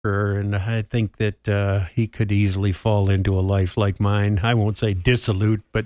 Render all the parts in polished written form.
and I think that he could easily fall into a life like mine. I won't say dissolute, but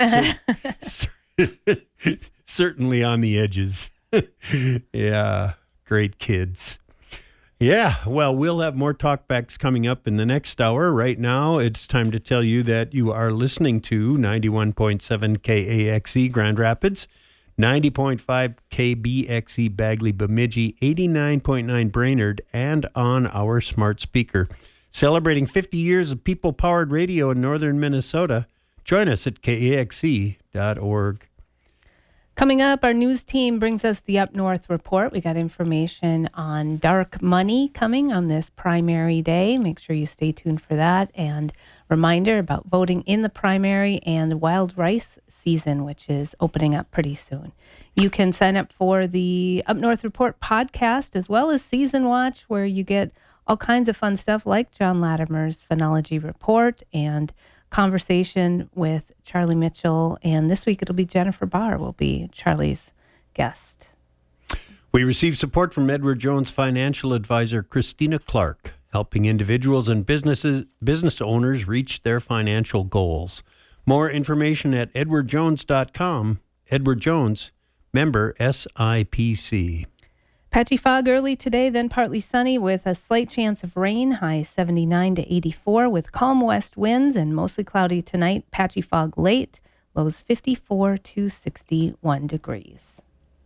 certainly on the edges. Yeah, great kids. Yeah, well, we'll have more talkbacks coming up in the next hour. Right now, it's time to tell you that you are listening to 91.7 KAXE Grand Rapids, 90.5 KBXE Bagley Bemidji, 89.9 Brainerd, and on our smart speaker. Celebrating 50 years of people-powered radio in northern Minnesota. Join us at kaxe.org. Coming up, our news team brings us the Up North Report. We got information on dark money coming on this primary day. Make sure you stay tuned for that. And reminder about voting in the primary and the wild rice season, which is opening up pretty soon. You can sign up for the Up North Report podcast as well as Season Watch, where you get all kinds of fun stuff like John Latimer's Phenology Report and conversation with Charlie Mitchell, and this week it'll be Jennifer Barr will be Charlie's guest. We receive support from Edward Jones financial advisor Christina Clark, helping individuals and business owners reach their financial goals. More information at edwardjones.com. Edward Jones, member SIPC. Patchy fog early today, then partly sunny with a slight chance of rain, high 79 to 84 with calm west winds and mostly cloudy tonight. Patchy fog late, lows 54 to 61 degrees.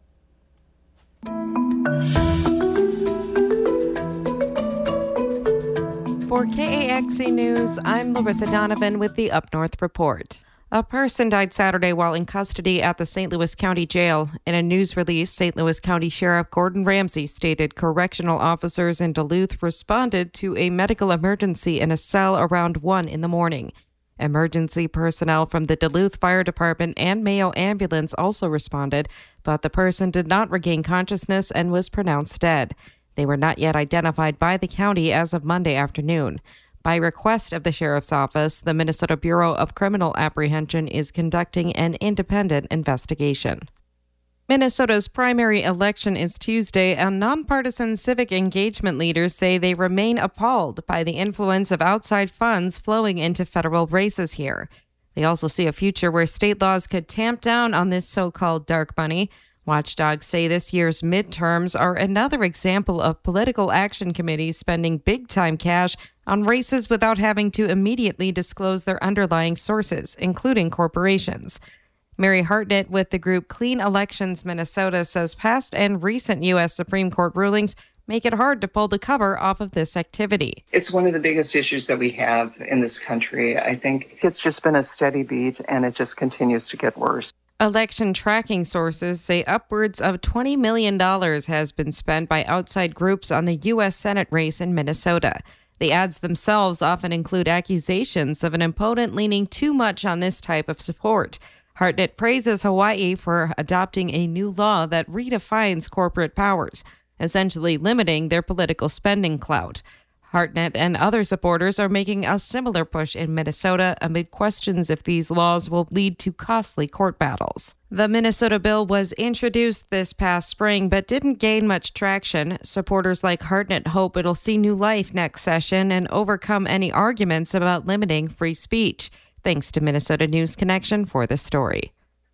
For KAXE News, I'm Larissa Donovan with the Up North Report. A person died Saturday while in custody at the St. Louis County Jail. In a news release, St. Louis County Sheriff Gordon Ramsey stated correctional officers in Duluth responded to a medical emergency in a cell around 1 in the morning. Emergency personnel from the Duluth Fire Department and Mayo Ambulance also responded, but the person did not regain consciousness and was pronounced dead. They were not yet identified by the county as of Monday afternoon. By request of the Sheriff's Office, the Minnesota Bureau of Criminal Apprehension is conducting an independent investigation. Minnesota's primary election is Tuesday, and nonpartisan civic engagement leaders say they remain appalled by the influence of outside funds flowing into federal races here. They also see a future where state laws could tamp down on this so-called dark money. Watchdogs say this year's midterms are another example of political action committees spending big-time cash on races without having to immediately disclose their underlying sources, including corporations. Mary Hartnett with the group Clean Elections Minnesota says past and recent U.S. Supreme Court rulings make it hard to pull the cover off of this activity. It's one of the biggest issues that we have in this country. I think it's just been a steady beat, and it just continues to get worse. Election tracking sources say upwards of $20 million has been spent by outside groups on the U.S. Senate race in Minnesota. The ads themselves often include accusations of an opponent leaning too much on this type of support. Hartnett praises Hawaii for adopting a new law that redefines corporate powers, essentially limiting their political spending clout. Hartnett and other supporters are making a similar push in Minnesota amid questions if these laws will lead to costly court battles. The Minnesota bill was introduced this past spring but didn't gain much traction. Supporters like Hartnett hope it'll see new life next session and overcome any arguments about limiting free speech. Thanks to Minnesota News Connection for this story.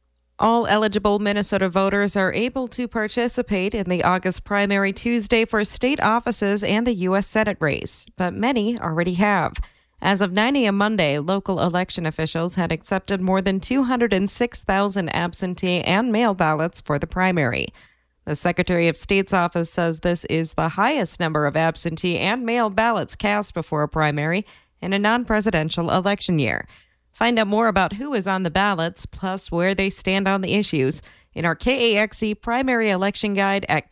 All eligible Minnesota voters are able to participate in the August primary Tuesday for state offices and the U.S. Senate race, but many already have. As of 9 a.m. Monday, local election officials had accepted more than 206,000 absentee and mail ballots for the primary. The Secretary of State's office says this is the highest number of absentee and mail ballots cast before a primary in a non-presidential election year. Find out more about who is on the ballots, plus where they stand on the issues, in our KAXE primary election guide at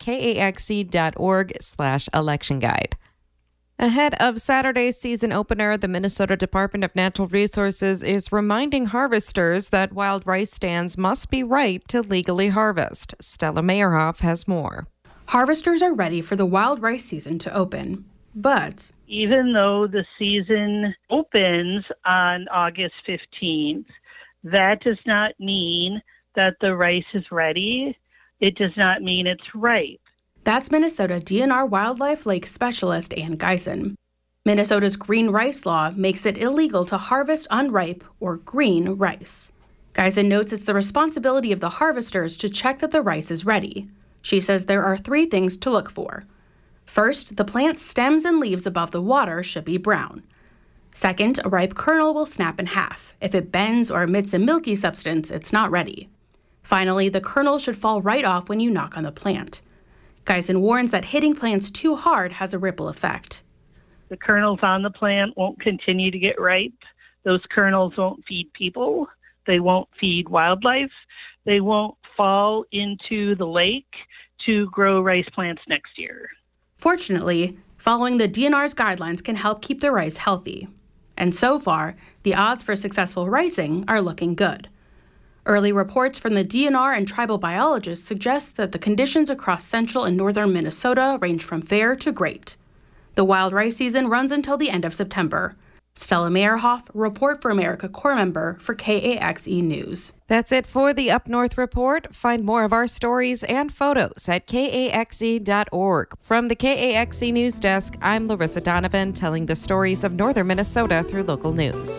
kaxe.org/election guide. Ahead of Saturday's season opener, the Minnesota Department of Natural Resources is reminding harvesters that wild rice stands must be ripe to legally harvest. Stella Meyerhoff has more. Harvesters are ready for the wild rice season to open, but even though the season opens on August 15th, that does not mean that the rice is ready. It does not mean it's ripe. That's Minnesota DNR Wildlife Lake Specialist Ann Geisen. Minnesota's green rice law makes it illegal to harvest unripe or green rice. Geisen notes it's the responsibility of the harvesters to check that the rice is ready. She says there are 3 things to look for. First, the plant's stems and leaves above the water should be brown. Second, a ripe kernel will snap in half. If it bends or emits a milky substance, it's not ready. Finally, the kernel should fall right off when you knock on the plant. Geisen warns that hitting plants too hard has a ripple effect. The kernels on the plant won't continue to get ripe. Those kernels won't feed people. They won't feed wildlife. They won't fall into the lake to grow rice plants next year. Fortunately, following the DNR's guidelines can help keep the rice healthy. And so far, the odds for successful ricing are looking good. Early reports from the DNR and tribal biologists suggest that the conditions across central and northern Minnesota range from fair to great. The wild rice season runs until the end of September. Stella Meyerhoff, Report for America Corps member for KAXE News. That's it for the Up North Report. Find more of our stories and photos at KAXE.org. From the KAXE News Desk, I'm Larissa Donovan, telling the stories of northern Minnesota through local news.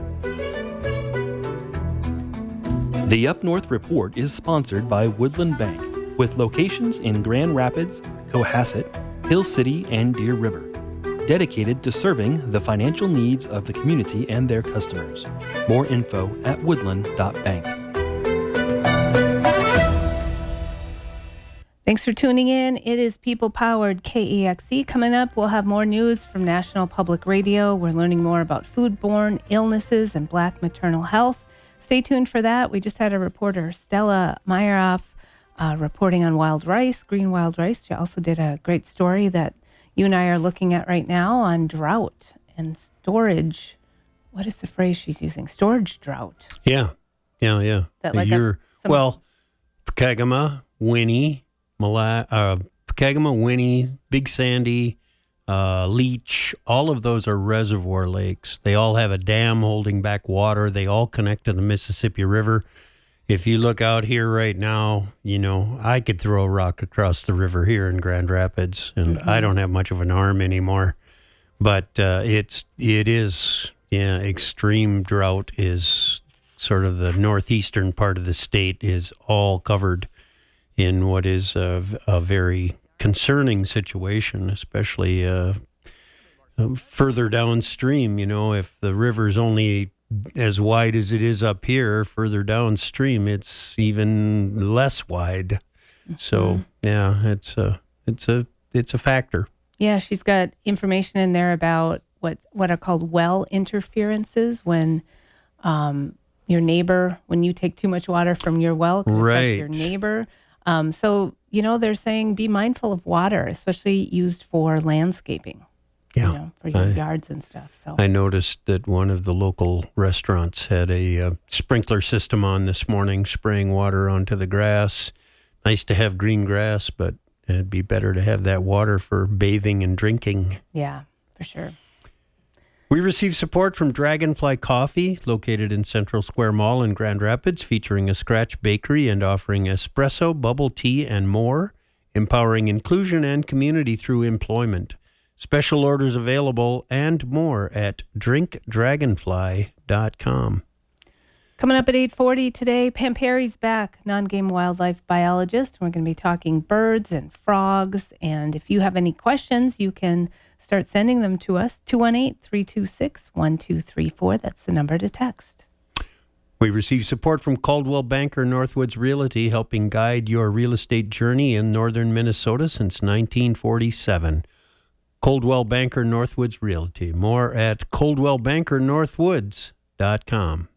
The Up North Report is sponsored by Woodland Bank, with locations in Grand Rapids, Cohasset, Hill City, and Deer River, dedicated to serving the financial needs of the community and their customers. More info at woodland.bank. Thanks for tuning in. It is people-powered KAXE. Coming up, we'll have more news from National Public Radio. We're learning more about foodborne illnesses and Black maternal health. Stay tuned for that. We just had a reporter, Stella Meyerhoff, reporting on wild rice, green wild rice. She also did a great story that you and I are looking at right now on drought and storage. What is the phrase she's using? Storage drought. Yeah. That like Pokegama, Winnie, Pokegama, Winnie, Big Sandy, Leech, all of those are reservoir lakes. They all have a dam holding back water. They all connect to the Mississippi River. If you look out here right now, I could throw a rock across the river here in Grand Rapids, and I don't have much of an arm anymore. But extreme drought is sort of the northeastern part of the state is all covered in what is a very concerning situation, especially further downstream. If the river's only as wide as it is up here, further downstream, it's even less wide. So, it's a factor. Yeah, she's got information in there about what are called well interferences when your neighbor, when you take too much water from your well, it can affect your neighbor. So, they're saying be mindful of water, especially used for landscaping. Yeah, for your yards and stuff. So I noticed that one of the local restaurants had a sprinkler system on this morning, spraying water onto the grass. Nice to have green grass, but it'd be better to have that water for bathing and drinking. Yeah, for sure. We received support from Dragonfly Coffee, located in Central Square Mall in Grand Rapids, featuring a scratch bakery and offering espresso, bubble tea, and more, empowering inclusion and community through employment. Special orders available and more at drinkdragonfly.com. Coming up at 8:40 today, Pam Perry's back, non-game wildlife biologist. We're going to be talking birds and frogs. And if you have any questions, you can start sending them to us, 218-326-1234. That's the number to text. We receive support from Coldwell Banker Northwoods Realty, helping guide your real estate journey in northern Minnesota since 1947. Coldwell Banker Northwoods Realty. More at coldwellbankernorthwoods.com.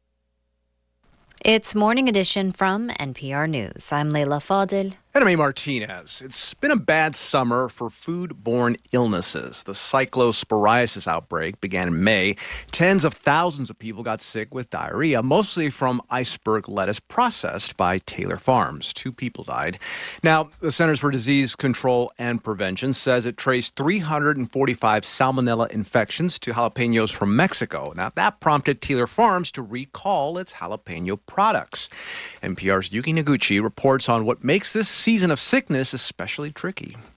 It's Morning Edition from NPR News. I'm Leila Fadil. And I'm A. Martinez. It's been a bad summer for foodborne illnesses. The cyclosporiasis outbreak began in May. Tens of thousands of people got sick with diarrhea, mostly from iceberg lettuce processed by Taylor Farms. 2 people died. Now, the Centers for Disease Control and Prevention says it traced 345 salmonella infections to jalapenos from Mexico. Now, that prompted Taylor Farms to recall its jalapeno products. NPR's Yuki Noguchi reports on what makes this season of sickness especially tricky.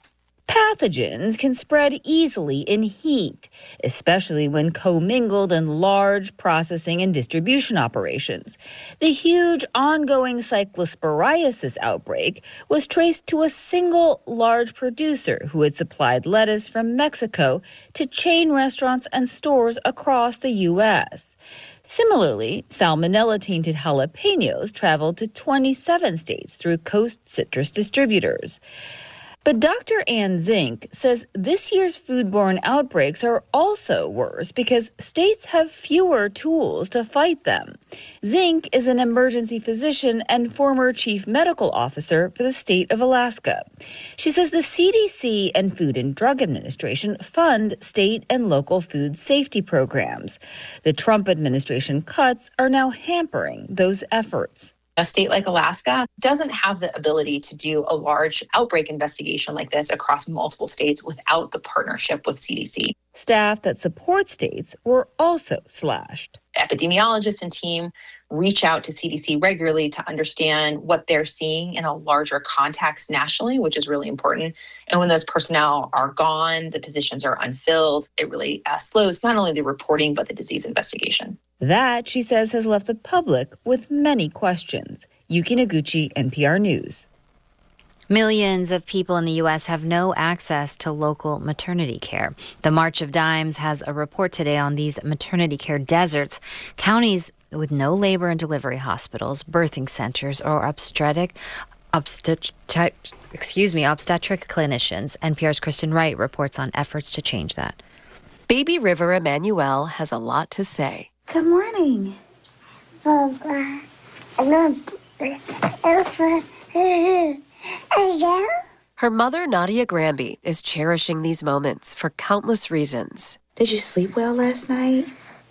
Pathogens can spread easily in heat, especially when commingled in large processing and distribution operations. The huge ongoing cyclosporiasis outbreak was traced to a single large producer who had supplied lettuce from Mexico to chain restaurants and stores across the U.S. Similarly, salmonella-tainted jalapenos traveled to 27 states through Coast Citrus distributors. But Dr. Ann Zink says this year's foodborne outbreaks are also worse because states have fewer tools to fight them. Zink is an emergency physician and former chief medical officer for the state of Alaska. She says the CDC and Food and Drug Administration fund state and local food safety programs. The Trump administration cuts are now hampering those efforts. A state like Alaska doesn't have the ability to do a large outbreak investigation like this across multiple states without the partnership with CDC. Staff that support states were also slashed. Epidemiologists and team reach out to CDC regularly to understand what they're seeing in a larger context nationally, which is really important. And when those personnel are gone, the positions are unfilled, it really slows not only the reporting, but the disease investigation. That, she says, has left the public with many questions. Yuki Noguchi, NPR News. Millions of people in the U.S. have no access to local maternity care. The March of Dimes has a report today on these maternity care deserts. Counties with no labor and delivery hospitals, birthing centers, or obstetric clinicians. NPR's Kristen Wright reports on efforts to change that. Baby River Emanuel has a lot to say. Good morning. Her mother, Nadia Granby, is cherishing these moments for countless reasons. Did you sleep well last night?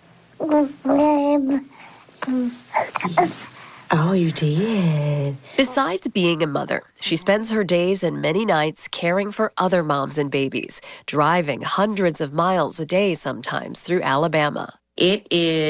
Oh, you did. Besides being a mother, she spends her days and many nights caring for other moms and babies, driving hundreds of miles a day sometimes through Alabama. It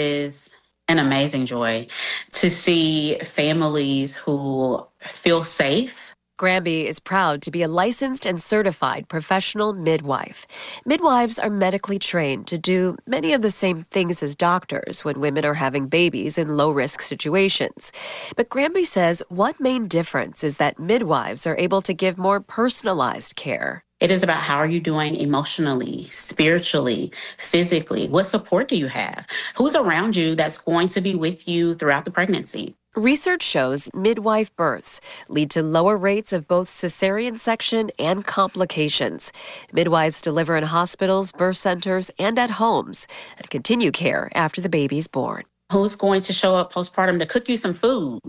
is an amazing joy to see families who feel safe. Granby is proud to be a licensed and certified professional midwife. Midwives are medically trained to do many of the same things as doctors when women are having babies in low-risk situations. But Granby says one main difference is that midwives are able to give more personalized care. It is about how are you doing emotionally, spiritually, physically? What support do you have? Who's around you that's going to be with you throughout the pregnancy? Research shows midwife births lead to lower rates of both cesarean section and complications. Midwives deliver in hospitals, birth centers, and at homes and continue care after the baby's born. Who's going to show up postpartum to cook you some food,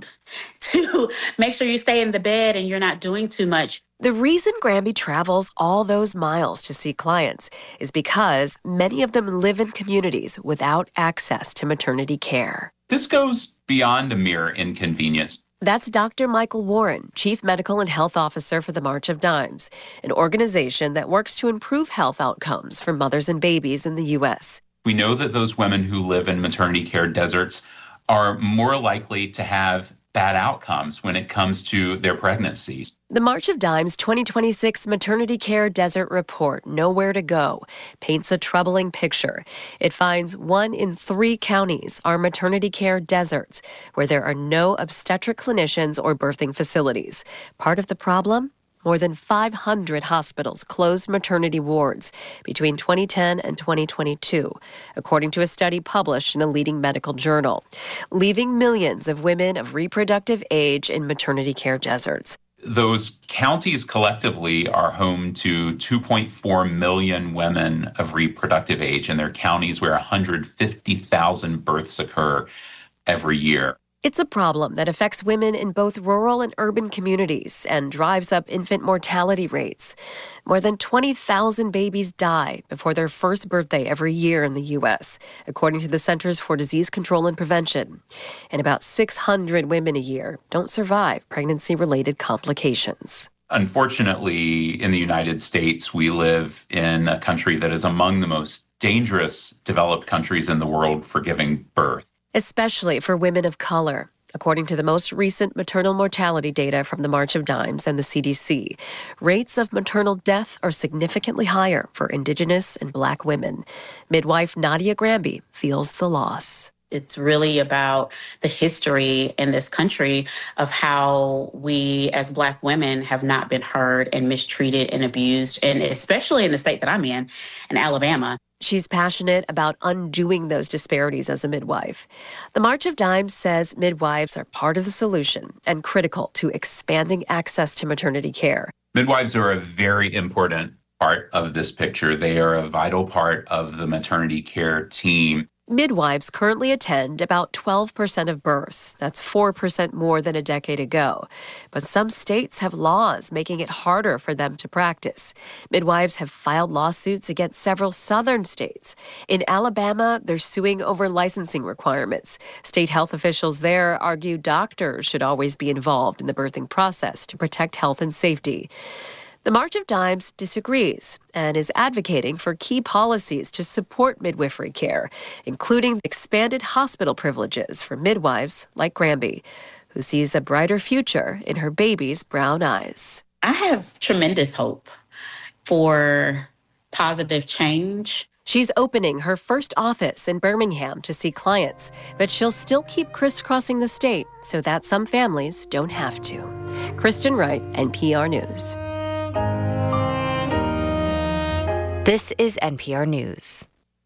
to make sure you stay in the bed and you're not doing too much? The reason Granby travels all those miles to see clients is because many of them live in communities without access to maternity care. This goes beyond a mere inconvenience. That's Dr. Michael Warren, Chief Medical and Health Officer for the March of Dimes, an organization that works to improve health outcomes for mothers and babies in the U.S. We know that those women who live in maternity care deserts are more likely to have bad outcomes when it comes to their pregnancies. The March of Dimes 2026 Maternity Care Desert Report, Nowhere to Go, paints a troubling picture. It finds 1 in 3 counties are maternity care deserts, where there are no obstetric clinicians or birthing facilities. Part of the problem? More than 500 hospitals closed maternity wards between 2010 and 2022, according to a study published in a leading medical journal, leaving millions of women of reproductive age in maternity care deserts. Those counties collectively are home to 2.4 million women of reproductive age in their counties where 150,000 births occur every year. It's a problem that affects women in both rural and urban communities and drives up infant mortality rates. More than 20,000 babies die before their first birthday every year in the U.S., according to the Centers for Disease Control and Prevention. And about 600 women a year don't survive pregnancy-related complications. Unfortunately, in the United States, we live in a country that is among the most dangerous developed countries in the world for giving birth. Especially for women of color. according to the most recent maternal mortality data from the March of Dimes and the CDC. Rates of maternal death are significantly higher for Indigenous and Black women. Midwife Nadia Granby feels the loss. It's really about the history in this country of how we as Black women have not been heard and mistreated and abused, and especially in the state that I'm in Alabama. She's passionate about undoing those disparities as a midwife. The March of Dimes says midwives are part of the solution and critical to expanding access to maternity care. Midwives are a very important part of this picture. They are a vital part of the maternity care team. Midwives currently attend about 12% of births. That's 4% more than a decade ago. But some states have laws making it harder for them to practice. Midwives have filed lawsuits against several southern states. In Alabama, they're suing over licensing requirements. State health officials there argue doctors should always be involved in the birthing process to protect health and safety. The March of Dimes disagrees and is advocating for key policies to support midwifery care, including expanded hospital privileges for midwives like Granby, who sees a brighter future in her baby's brown eyes. I have tremendous hope for positive change. She's opening her first office in Birmingham to see clients, but she'll still keep crisscrossing the state so that some families don't have to. Kristen Wright, NPR News. This is NPR News.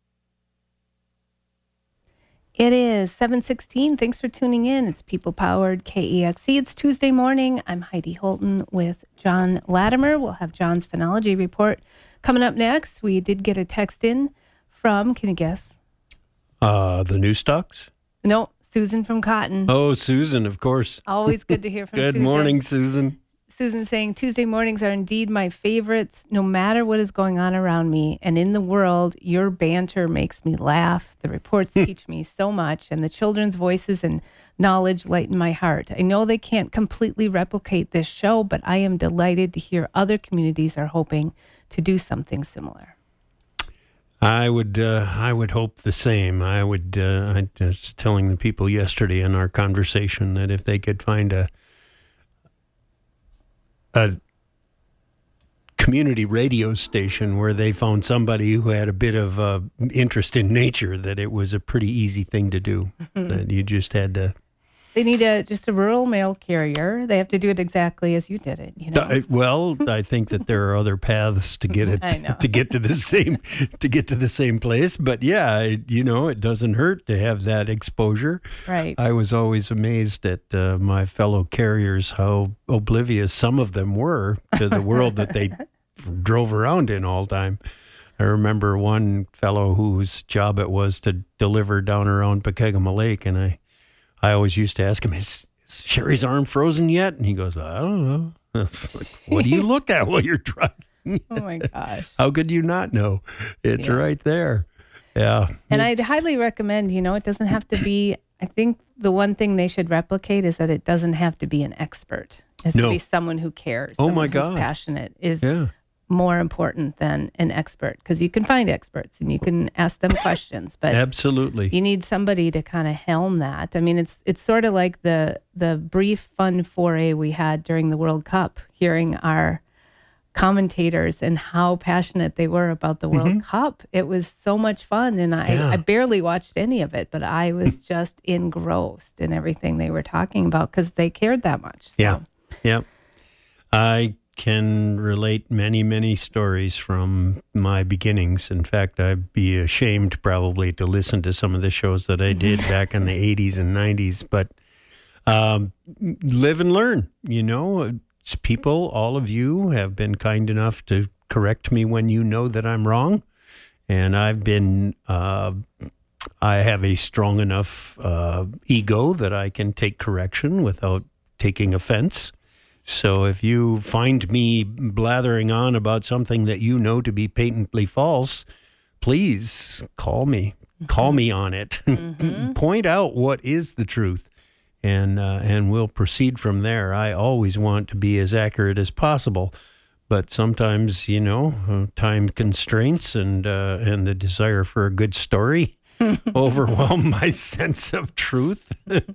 It is 7:16. Thanks for tuning in. It's people-powered KEXC. It's Tuesday morning. I'm Heidi Holton with John Latimer. We'll have John's phenology report coming up next. We did get a text in from, can you guess? The New Stocks? No, Susan from Cotton. Oh, Susan, of course. Always good to hear from Good Susan. Good morning, Susan. Susan saying, Tuesday mornings are indeed my favorites, no matter what is going on around me. And in the world, your banter makes me laugh. The reports teach me so much, and the children's voices and knowledge lighten my heart. I know they can't completely replicate this show, but I am delighted to hear other communities are hoping to do something similar. I would hope the same. I was telling the people yesterday in our conversation that if they could find a community radio station where they found somebody who had a bit of interest in nature, that it was a pretty easy thing to do. That you just had to. They need just a rural mail carrier. They have to do it exactly as you did it. You know? Well, I think that there are other paths to get it to get to the same place. But yeah, it doesn't hurt to have that exposure. Right. I was always amazed at my fellow carriers how oblivious some of them were to the world that they drove around in all the time. I remember one fellow whose job it was to deliver down around Pekegama Lake, and I always used to ask him, is Sherry's arm frozen yet? And he goes, I don't know. Like, what do you look at while you're driving? Oh, my gosh. How could you not know? It's right there. Yeah. And I'd highly recommend, it doesn't have to be, I think the one thing they should replicate is that it doesn't have to be an expert. It has to be someone who cares. Oh, my God. Who's passionate is more important than an expert, because you can find experts and you can ask them questions, but absolutely you need somebody to kind of helm that. I mean, it's sort of like the brief fun foray we had during the World Cup, hearing our commentators and how passionate they were about the World Cup. It was so much fun, and I barely watched any of it, but I was just engrossed in everything they were talking about because they cared that much. So. Yeah. I can relate many, many stories from my beginnings. In fact, I'd be ashamed probably to listen to some of the shows that I did back in the 80s and 90s, but live and learn. It's people, all of you have been kind enough to correct me when you know that I'm wrong. And I have a strong enough ego that I can take correction without taking offense. So if you find me blathering on about something that you know to be patently false, please call me. Call me on it. Point out what is the truth, and we'll proceed from there. I always want to be as accurate as possible, but sometimes, time constraints and the desire for a good story overwhelm my sense of truth.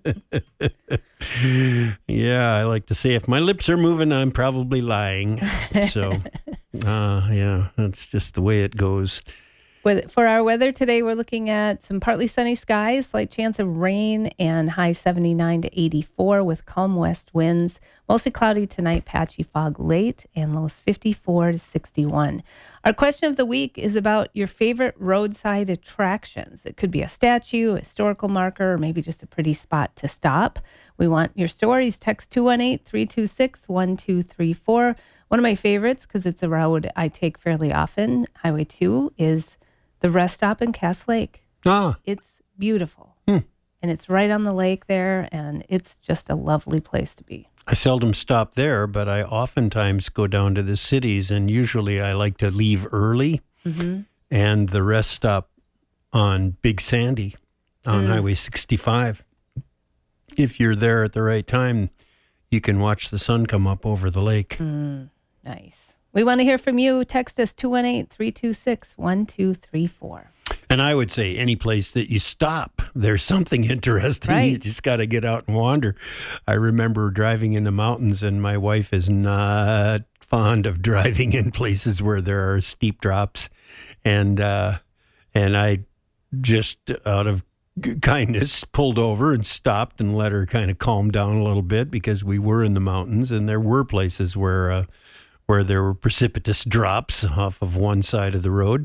Yeah, I like to say if my lips are moving, I'm probably lying. So, yeah, that's just the way it goes. For our weather today, we're looking at some partly sunny skies, slight chance of rain, and high 79 to 84 with calm west winds. Mostly cloudy tonight, patchy fog late, and lows 54 to 61. Our question of the week is about your favorite roadside attractions. It could be a statue, a historical marker, or maybe just a pretty spot to stop. We want your stories. Text 218-326-1234. One of my favorites, because it's a road I take fairly often, Highway 2, is the rest stop in Cass Lake. It's beautiful. And it's right on the lake there, and it's just a lovely place to be. I seldom stop there, but I oftentimes go down to the cities, and usually I like to leave early. And the rest stop on Big Sandy on Highway 65. If you're there at the right time, you can watch the sun come up over the lake. Nice. We want to hear from you. Text us 218-326-1234. And I would say any place that you stop, there's something interesting. Right. You just got to get out and wander. I remember driving in the mountains, and my wife is not fond of driving in places where there are steep drops. And I just, out of kindness, pulled over and stopped and let her kind of calm down a little bit, because we were in the mountains, and there were places where there were precipitous drops off of one side of the road.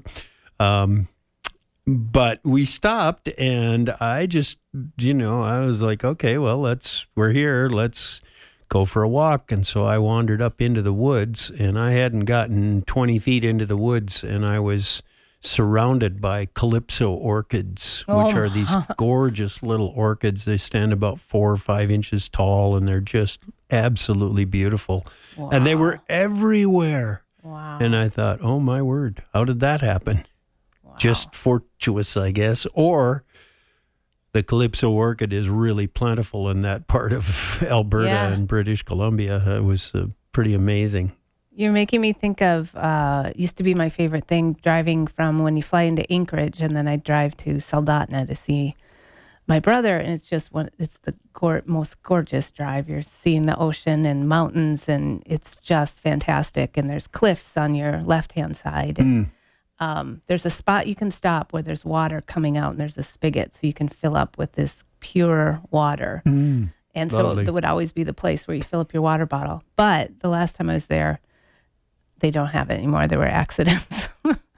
But we stopped, and I just, I was like, okay, well, we're here. Let's go for a walk. And so I wandered up into the woods, and I hadn't gotten 20 feet into the woods, and I was surrounded by calypso orchids, which are these gorgeous little orchids. They stand about 4 or 5 inches tall, and they're just absolutely beautiful. Wow. And they were everywhere. Wow. And I thought, oh my word, how did that happen? Wow. Just fortuitous, I guess. Or the calypso orchid is really plentiful in that part of Alberta and British Columbia. It was pretty amazing. You're making me think of, used to be my favorite thing, driving from when you fly into Anchorage, and then I drive to Soldotna to see my brother, and it's just it's the most gorgeous drive. You're seeing the ocean and mountains, and it's just fantastic. And there's cliffs on your left-hand side. And, there's a spot you can stop where there's water coming out, and there's a spigot, so you can fill up with this pure water. And lovely. So that would always be the place where you fill up your water bottle. But the last time I was there, they don't have it anymore. There were accidents.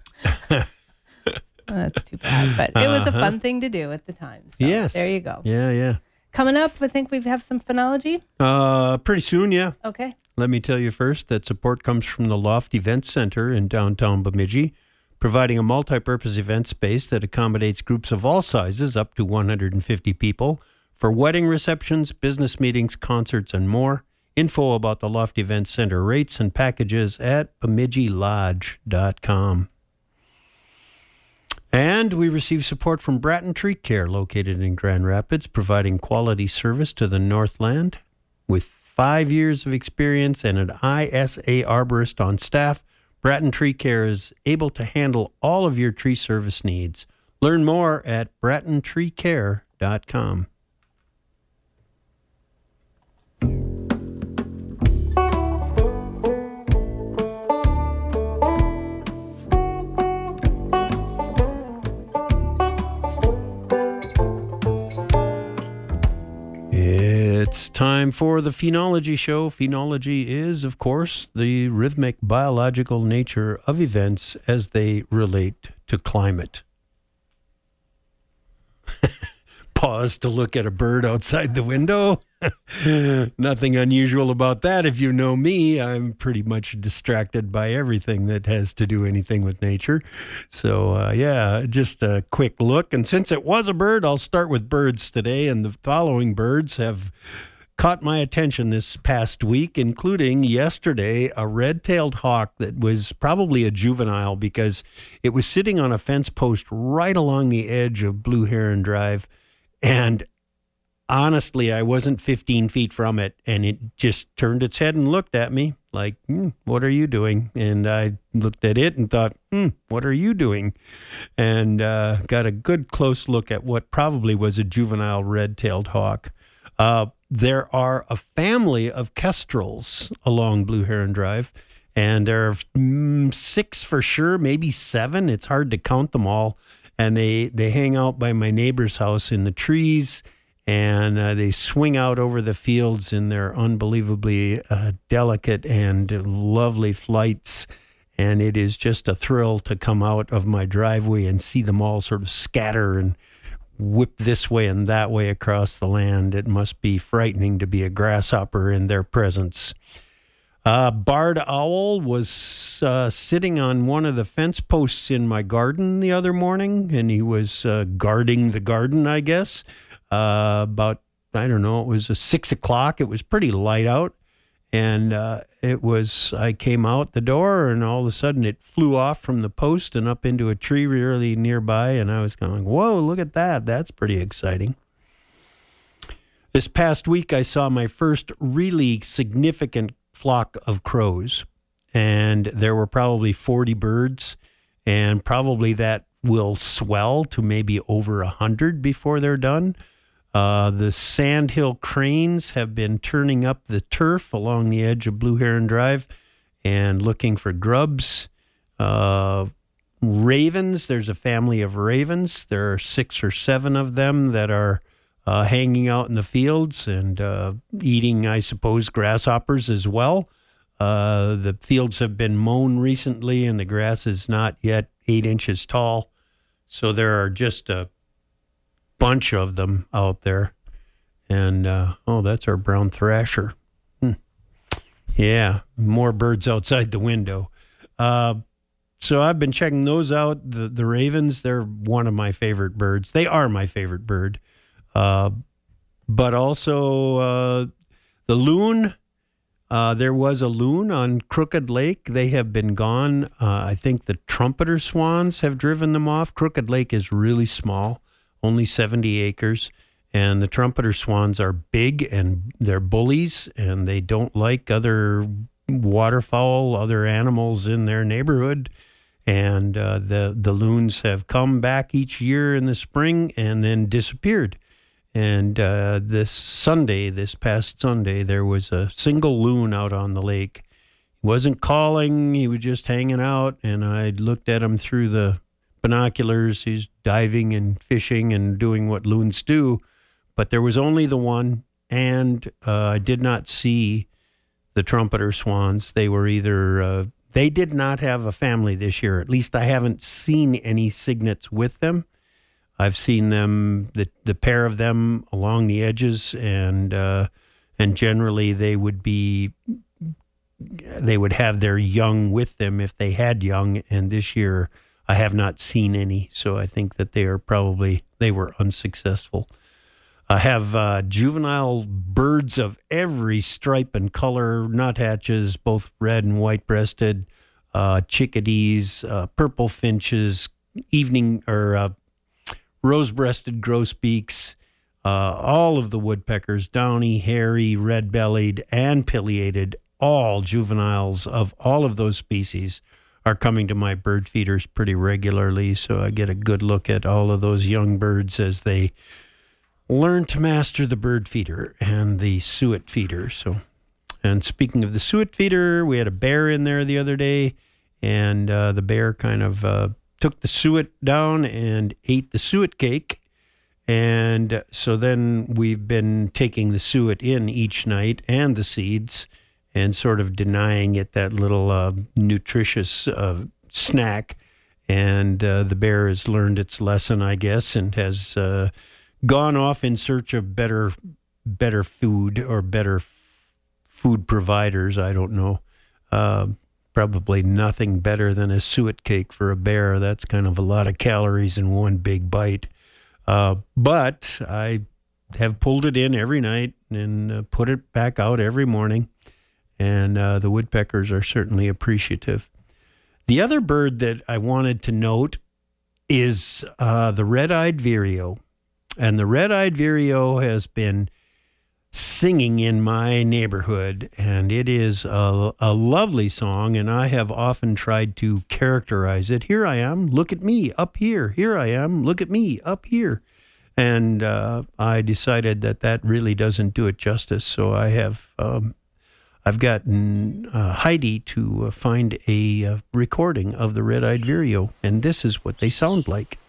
That's too bad, but it was a fun thing to do at the time. So yes. There you go. Yeah. Coming up, I think we have some phonology. Pretty soon, yeah. Okay. Let me tell you first that support comes from the Loft Event Center in downtown Bemidji, providing a multi-purpose event space that accommodates groups of all sizes up to 150 people for wedding receptions, business meetings, concerts, and more. Info about the Loft Event Center rates and packages at bemidjilodge.com. And we receive support from Bratton Tree Care, located in Grand Rapids, providing quality service to the Northland. With 5 years of experience and an ISA arborist on staff, Bratton Tree Care is able to handle all of your tree service needs. Learn more at brattentreecare.com. It's time for the Phenology Show. Phenology is, of course, the rhythmic biological nature of events as they relate to climate. Pause to look at a bird outside the window. Nothing unusual about that. If you know me, I'm pretty much distracted by everything that has to do anything with nature. So, just a quick look. And since it was a bird, I'll start with birds today. And the following birds have caught my attention this past week, including yesterday, a red-tailed hawk that was probably a juvenile because it was sitting on a fence post right along the edge of Blue Heron Drive. And honestly, I wasn't 15 feet from it, and it just turned its head and looked at me like, what are you doing? And I looked at it and thought, what are you doing? And got a good close look at what probably was a juvenile red-tailed hawk. There are a family of kestrels along Blue Heron Drive, and there are 6 for sure, maybe 7. It's hard to count them all. And they hang out by my neighbor's house in the trees, and they swing out over the fields in their unbelievably delicate and lovely flights. And it is just a thrill to come out of my driveway and see them all sort of scatter and whip this way and that way across the land. It must be frightening to be a grasshopper in their presence. Barred owl was sitting on one of the fence posts in my garden the other morning, and he was guarding the garden, I guess. About, I don't know, it was 6 o'clock. It was pretty light out, and I came out the door, and all of a sudden it flew off from the post and up into a tree really nearby, and I was going, whoa, look at that. That's pretty exciting. This past week, I saw my first really significant flock of crows, and there were probably 40 birds, and probably that will swell to maybe over 100 before they're done. The sandhill cranes have been turning up the turf along the edge of Blue Heron Drive and looking for grubs. Ravens, there's a family of ravens. There are 6 or 7 of them that are hanging out in the fields and eating, I suppose, grasshoppers as well. The fields have been mown recently, and the grass is not yet 8 inches tall. So there are just a bunch of them out there. And, that's our brown thrasher. Yeah, more birds outside the window. So I've been checking those out. The ravens, they're one of my favorite birds. They are my favorite bird. But also the loon, there was a loon on Crooked Lake. They have been gone. I think the trumpeter swans have driven them off. Crooked Lake is really small, only 70 acres. And the trumpeter swans are big, and they're bullies, and they don't like other waterfowl, other animals in their neighborhood. And the loons have come back each year in the spring and then disappeared. And this past Sunday, there was a single loon out on the lake. He wasn't calling, he was just hanging out, and I looked at him through the binoculars. He's diving and fishing and doing what loons do, but there was only the one, and I did not see the trumpeter swans. They were either, they did not have a family this year. At least I haven't seen any cygnets with them. I've seen them, the pair of them along the edges, and generally they would have their young with them if they had young. And this year I have not seen any, so I think that they were unsuccessful. I have juvenile birds of every stripe and color, nuthatches, both red and white-breasted, chickadees, purple finches, rose-breasted grosbeaks, all of the woodpeckers, downy, hairy, red-bellied, and pileated, all juveniles of all of those species are coming to my bird feeders pretty regularly, so I get a good look at all of those young birds as they learn to master the bird feeder and the suet feeder. And speaking of the suet feeder, we had a bear in there the other day, and the bear kind of took the suet down and ate the suet cake. And so then we've been taking the suet in each night and the seeds and sort of denying it that little nutritious snack. And the bear has learned its lesson, I guess, and has gone off in search of better food or better food providers. I don't know. Probably nothing better than a suet cake for a bear. That's kind of a lot of calories in one big bite. But I have pulled it in every night and put it back out every morning. And the woodpeckers are certainly appreciative. The other bird that I wanted to note is the red-eyed vireo. And the red-eyed vireo has been singing in my neighborhood, and it is a lovely song, and I have often tried to characterize it. Here I am, look at me, up here. Here I am, look at me, up here. And I decided that really doesn't do it justice, so I have I've gotten Heidi to find a recording of the red-eyed vireo, and this is what they sound like.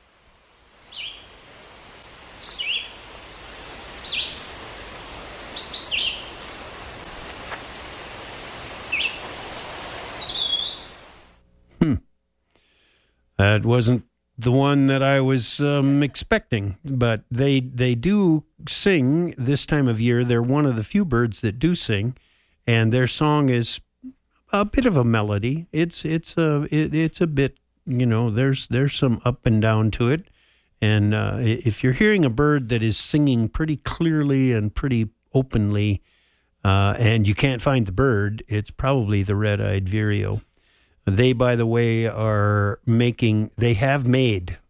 That wasn't the one that I was expecting, but they do sing this time of year. They're one of the few birds that do sing, and their song is a bit of a melody. It's a bit, there's some up and down to it, and if you're hearing a bird that is singing pretty clearly and pretty openly, and you can't find the bird, it's probably the red-eyed vireo. They, by the way, they have made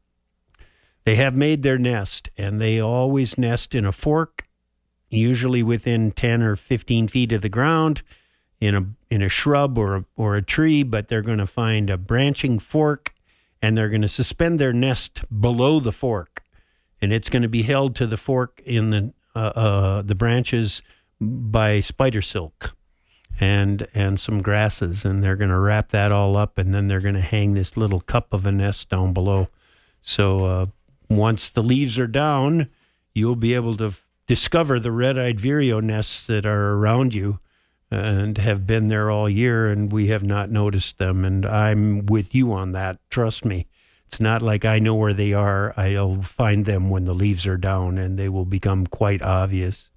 their nest, and they always nest in a fork, usually within 10 or 15 feet of the ground, in a shrub or a tree, but they're going to find a branching fork, and they're going to suspend their nest below the fork, and it's going to be held to the fork in the branches by spider silk. And some grasses, and they're going to wrap that all up, and then they're going to hang this little cup of a nest down below. So once the leaves are down, you'll be able to discover the red-eyed vireo nests that are around you and have been there all year, and we have not noticed them. And I'm with you on that. Trust me. It's not like I know where they are. I'll find them when the leaves are down, and they will become quite obvious.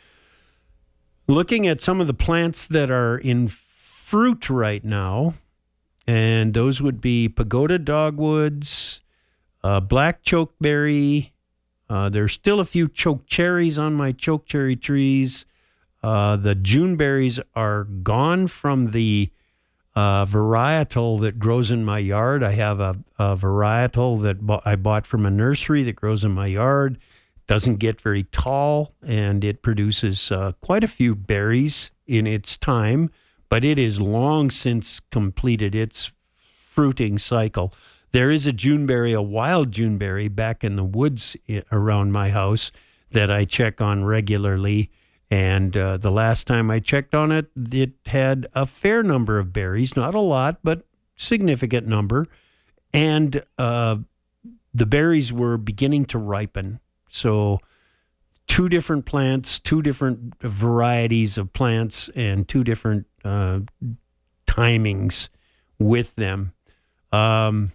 Looking at some of the plants that are in fruit right now, and those would be pagoda dogwoods, black chokeberry. There's still a few chokecherries on my chokecherry trees. The Juneberries are gone from the varietal that grows in my yard. I have a varietal that I bought from a nursery that grows in my yard. Doesn't get very tall, and it produces quite a few berries in its time, but it is long since completed its fruiting cycle. There is a Juneberry, a wild Juneberry, back in the woods around my house that I check on regularly, and the last time I checked on it, it had a fair number of berries, not a lot, but significant number, and the berries were beginning to ripen. So 2 different plants, 2 different varieties of plants, and 2 different timings with them. The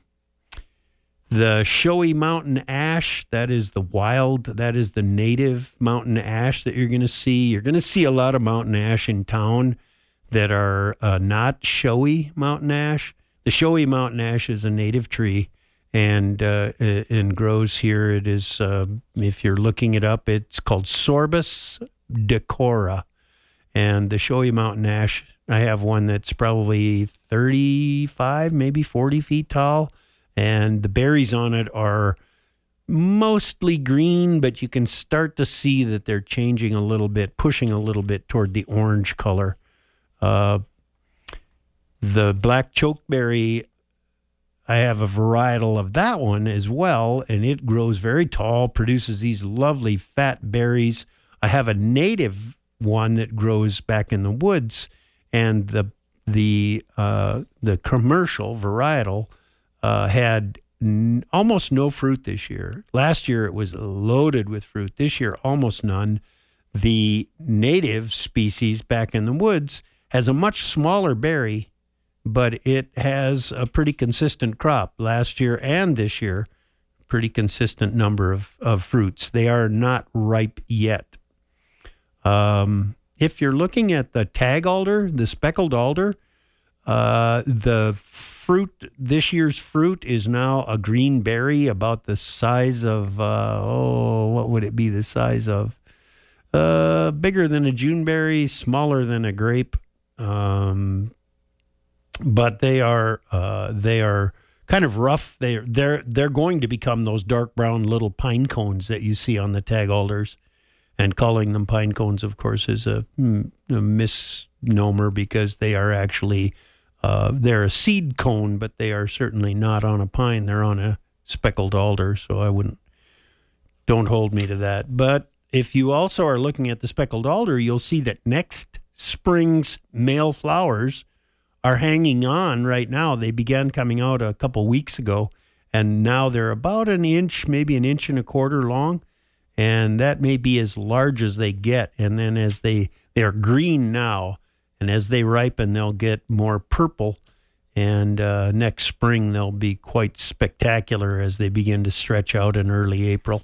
showy mountain ash, that is the native mountain ash that you're going to see. You're going to see a lot of mountain ash in town that are not showy mountain ash. The showy mountain ash is a native tree. And grows here. It is, if you're looking it up, it's called Sorbus decora. And the showy mountain ash, I have one that's probably 35, maybe 40 feet tall. And the berries on it are mostly green, but you can start to see that they're changing a little bit, pushing a little bit toward the orange color. The black chokeberry, I have a varietal of that one as well, and it grows very tall, produces these lovely fat berries. I have a native one that grows back in the woods, and the commercial varietal had almost no fruit this year. Last year it was loaded with fruit. This year almost none. The native species back in the woods has a much smaller berry, but it has a pretty consistent crop last year and this year, pretty consistent number of fruits. They are not ripe yet. If you're looking at the tag alder, the speckled alder, the fruit, this year's fruit is now a green berry about the size of, what would it be the size of? Bigger than a Juneberry, smaller than a grape. But they are kind of rough. They're going to become those dark brown little pine cones that you see on the tag alders. And calling them pine cones, of course, is a misnomer because they are actually they're a seed cone, but they are certainly not on a pine. They're on a speckled alder, so don't hold me to that. But if you also are looking at the speckled alder, you'll see that next spring's male flowers are hanging on right now. They began coming out a couple weeks ago, and now they're about an inch, maybe an inch and a quarter long. And that may be as large as they get. And then as they are green now, and as they ripen, they'll get more purple. And next spring, they'll be quite spectacular as they begin to stretch out in early April.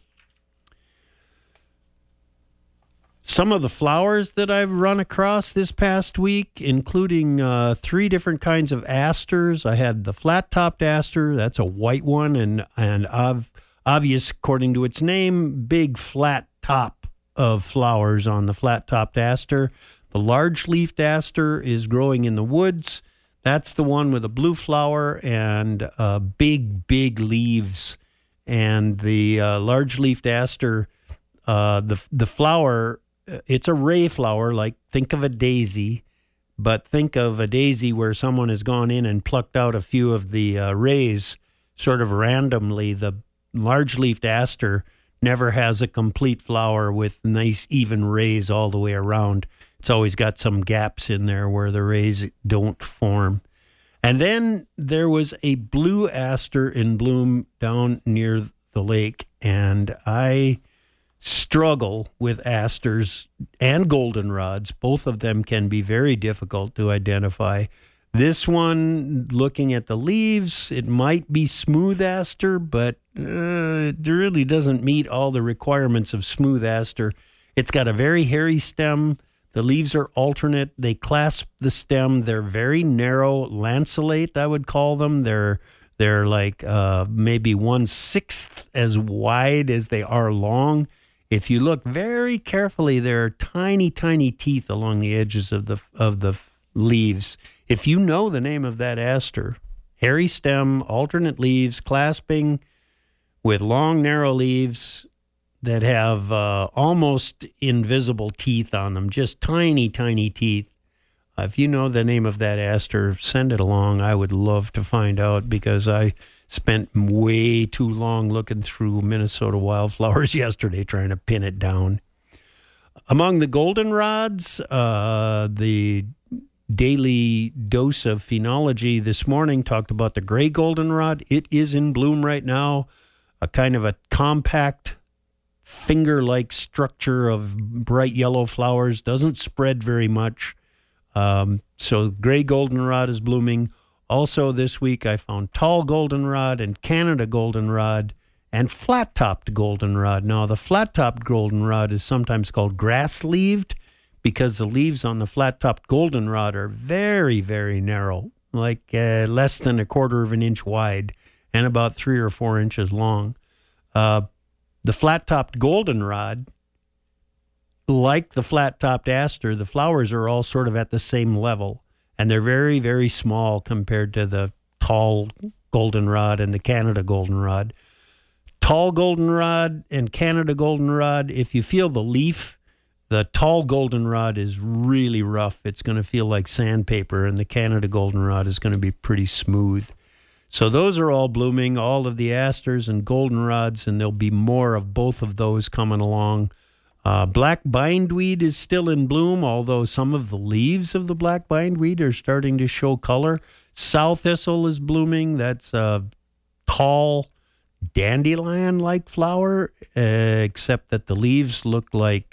Some of the flowers that I've run across this past week, including 3 different kinds of asters. I had the flat-topped aster. That's a white one, and obvious, according to its name, big flat top of flowers on the flat-topped aster. The large-leafed aster is growing in the woods. That's the one with a blue flower and big leaves. And the large-leafed aster, the flower, it's a ray flower, like think of a daisy, but think of a daisy where someone has gone in and plucked out a few of the rays sort of randomly. The large-leafed aster never has a complete flower with nice even rays all the way around. It's always got some gaps in there where the rays don't form. And then there was a blue aster in bloom down near the lake, and I struggle with asters and goldenrods. Both of them can be very difficult to identify. This one, looking at the leaves, it might be smooth aster, but it really doesn't meet all the requirements of smooth aster. It's got a very hairy stem. The leaves are alternate. They clasp the stem. They're very narrow, lanceolate, I would call them. They're like maybe 1/6 as wide as they are long. If you look very carefully, there are tiny teeth along the edges of the leaves. If you know the name of that aster, hairy stem, alternate leaves, clasping with long, narrow leaves that have almost invisible teeth on them, just tiny teeth. If you know the name of that aster, send it along. I would love to find out because I spent way too long looking through Minnesota wildflowers yesterday trying to pin it down. Among the goldenrods, the daily dose of phenology this morning talked about the gray goldenrod. It is in bloom right now, a kind of a compact finger-like structure of bright yellow flowers, doesn't spread very much. So gray goldenrod is blooming. Also this week I found tall goldenrod and Canada goldenrod and flat-topped goldenrod. Now the flat-topped goldenrod is sometimes called grass-leaved because the leaves on the flat-topped goldenrod are very, very narrow, like less than 1/4 of an inch wide and about 3 or 4 inches long. The flat-topped goldenrod, like the flat-topped aster, the flowers are all sort of at the same level, and they're very, very small compared to the tall goldenrod and the Canada goldenrod. Tall goldenrod and Canada goldenrod, if you feel the leaf, the tall goldenrod is really rough. It's going to feel like sandpaper, and the Canada goldenrod is going to be pretty smooth. So those are all blooming, all of the asters and goldenrods, and there'll be more of both of those coming along. Black bindweed is still in bloom, although some of the leaves of the black bindweed are starting to show color. Sow thistle is blooming. That's a tall dandelion-like flower, except that the leaves look like,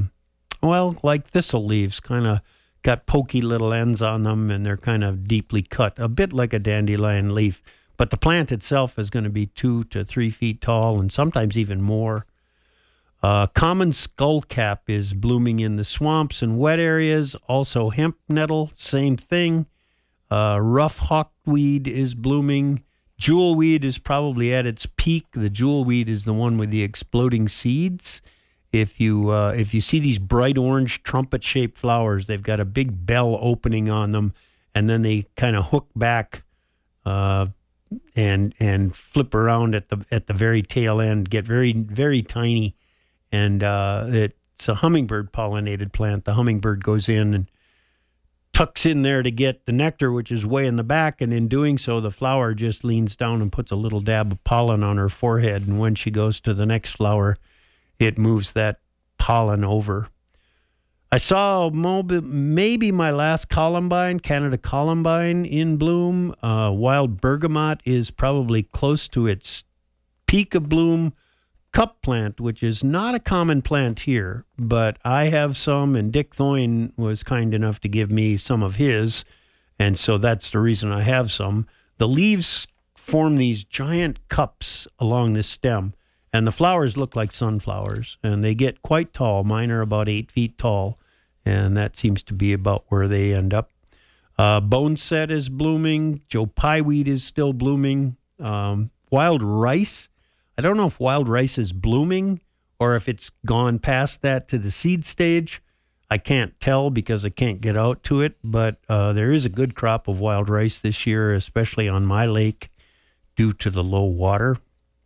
like thistle leaves, kind of got pokey little ends on them, and they're kind of deeply cut, a bit like a dandelion leaf. But the plant itself is going to be 2 to 3 feet tall and sometimes even more. Common skullcap is blooming in the swamps and wet areas. Also hemp nettle, same thing. Rough hawkweed is blooming. Jewelweed is probably at its peak. The jewelweed is the one with the exploding seeds. If you see these bright orange trumpet-shaped flowers, they've got a big bell opening on them, and then they kind of hook back and flip around at the very tail end, get very, very tiny. And it's a hummingbird pollinated plant. The hummingbird goes in and tucks in there to get the nectar, which is way in the back. And in doing so, the flower just leans down and puts a little dab of pollen on her forehead. And when she goes to the next flower, it moves that pollen over. I saw maybe my last columbine, Canada columbine, in bloom. Wild bergamot is probably close to its peak of bloom. Cup plant, which is not a common plant here, but I have some, and Dick Thoyne was kind enough to give me some of his, and so that's the reason I have some. The leaves form these giant cups along the stem, and the flowers look like sunflowers, and they get quite tall. Mine are about 8 feet tall, and that seems to be about where they end up. Boneset is blooming. Joe Pyeweed is still blooming. Wild rice. I don't know if wild rice is blooming or if it's gone past that to the seed stage. I can't tell because I can't get out to it, but there is a good crop of wild rice this year, especially on my lake, due to the low water.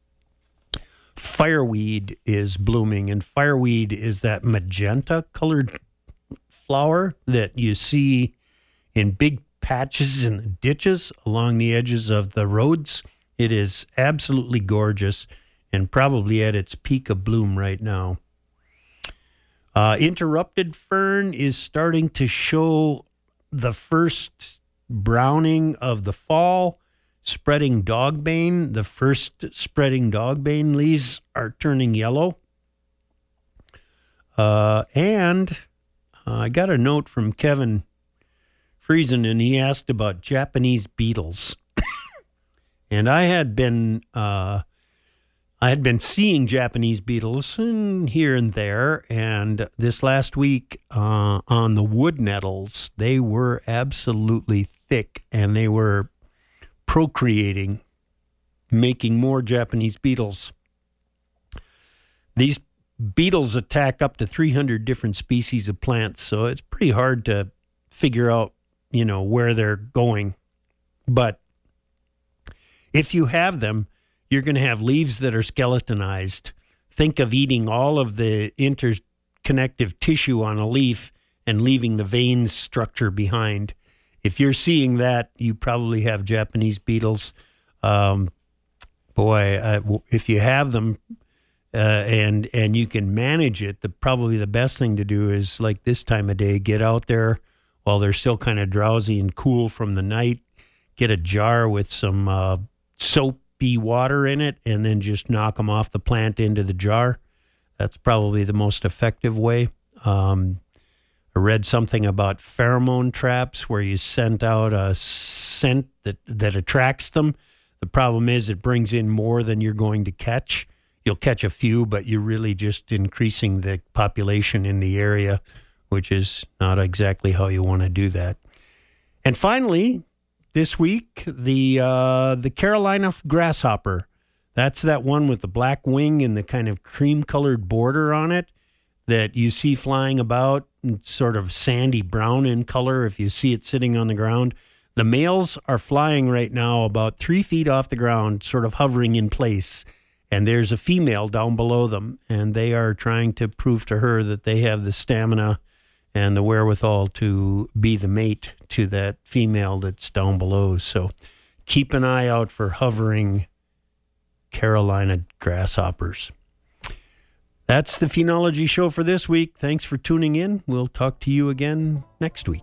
Fireweed is blooming, and fireweed is that magenta-colored flower that you see in big patches in the ditches along the edges of the roads. It is absolutely gorgeous and probably at its peak of bloom right now. Interrupted fern is starting to show the first browning of the fall. Spreading dogbane, the first spreading dogbane leaves are turning yellow. And I got a note from Kevin Friesen, and he asked about Japanese beetles. And I had been seeing Japanese beetles here and there, and this last week on the wood nettles, they were absolutely thick, and they were procreating, making more Japanese beetles. These beetles attack up to 300 different species of plants, so it's pretty hard to figure out, where they're going. But if you have them, you're going to have leaves that are skeletonized. Think of eating all of the interconnective tissue on a leaf and leaving the veins structure behind. If you're seeing that, you probably have Japanese beetles. If you have them and you can manage it, probably the best thing to do is, like this time of day, get out there while they're still kind of drowsy and cool from the night. Get a jar with some soapy water in it, and then just knock them off the plant into the jar. That's probably the most effective way. I read something about pheromone traps where you send out a scent that attracts them. The problem is it brings in more than you're going to catch. You'll catch a few, but you're really just increasing the population in the area, which is not exactly how you want to do that. And finally, this week, the Carolina grasshopper. That's that one with the black wing and the kind of cream-colored border on it that you see flying about, sort of sandy brown in color if you see it sitting on the ground. The males are flying right now about 3 feet off the ground, sort of hovering in place. And there's a female down below them, and they are trying to prove to her that they have the stamina and the wherewithal to be the mate to that female that's down below. So keep an eye out for hovering Carolina grasshoppers. That's the Phenology Show for this week. Thanks for tuning in. We'll talk to you again next week.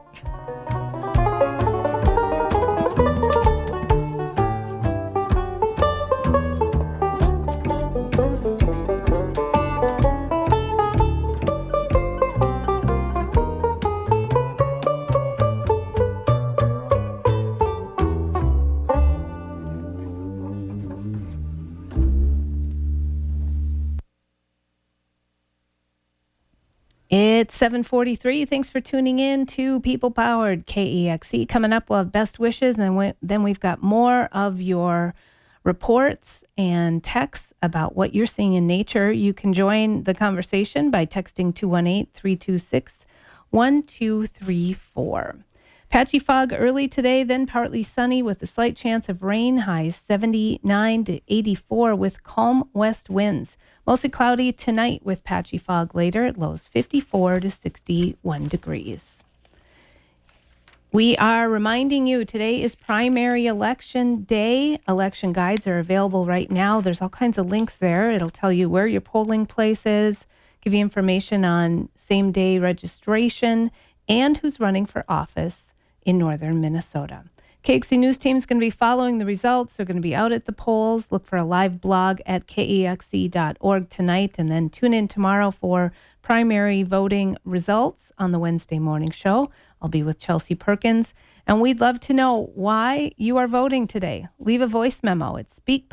It's 7:43. Thanks for tuning in to People Powered KEXE. Coming up, we'll have best wishes, and then we've got more of your reports and texts about what you're seeing in nature. You can join the conversation by texting 218-326-1234. Patchy fog early today, then partly sunny with a slight chance of rain, highs 79 to 84 with calm west winds. Mostly cloudy tonight with patchy fog later, lows 54 to 61 degrees. We are reminding you today is primary election day. Election guides are available right now. There's all kinds of links there. It'll tell you where your polling place is, give you information on same-day registration, and who's running for office in northern Minnesota. KXC News Team is going to be following the results. They're going to be out at the polls. Look for a live blog at kexc.org tonight, and then tune in tomorrow for primary voting results on the Wednesday morning show. I'll be with Chelsea Perkins, and we'd love to know why you are voting today. Leave a voice memo at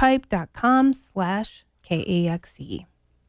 speakpipe.com/KAXE.